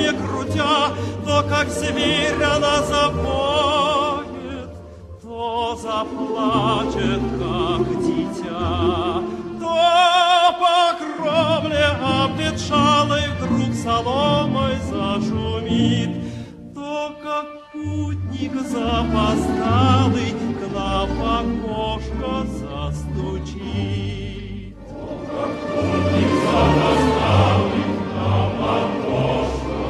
не крутя, то как зверь она завоет, то заплачет, как дитя, то по кровле обветшалой вдруг соломой зашумит, то как путник запоздалый к нам в окошко застучит. То как путник запоздалый к нам в окошко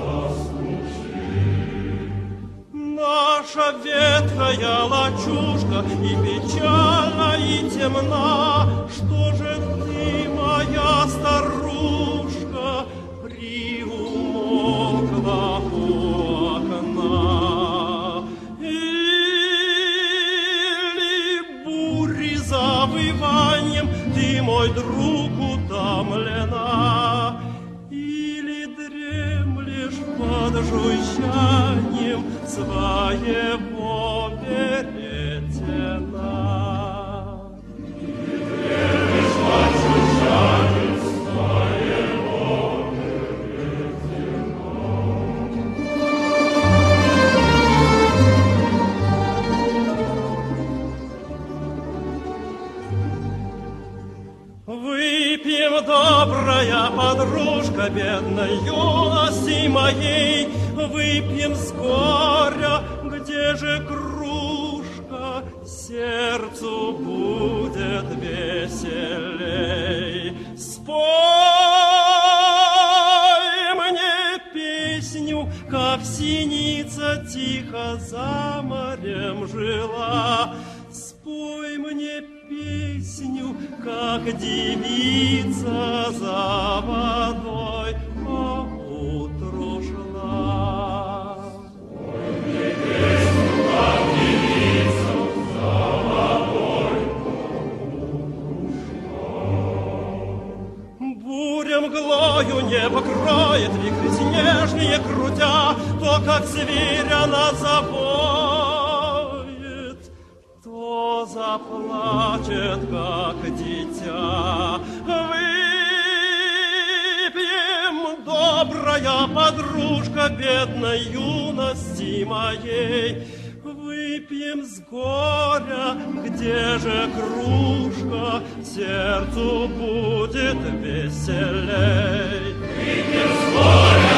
застучит. Наша ветхая лачушка и печальна, и темна. Что же ты, моя старушка, приумолкла у окна? Или бури завыванием ты, мой друг, утомлена? Или дремлешь под жужжанием своего веретена? Или дремлешь под жужжанием своего веретена? Выпьем, добрая подружка, бедной юности моей, выпьем с горя, где же кружка, сердцу будет веселей. Спой мне песню, как синица тихо за морем жила. Спой мне песню, как девица за водой поутру шла. Спой мне песню, как девица за водой поутру шла. Буря мглою не покроет вихри снежные крутя, то, как зверь она завоет, то заплачет, как дитя. Выпьем, добрая подружка, бедной юности моей, выпьем с горя, где же кружка, сердцу будет веселей. Выпьем с горя,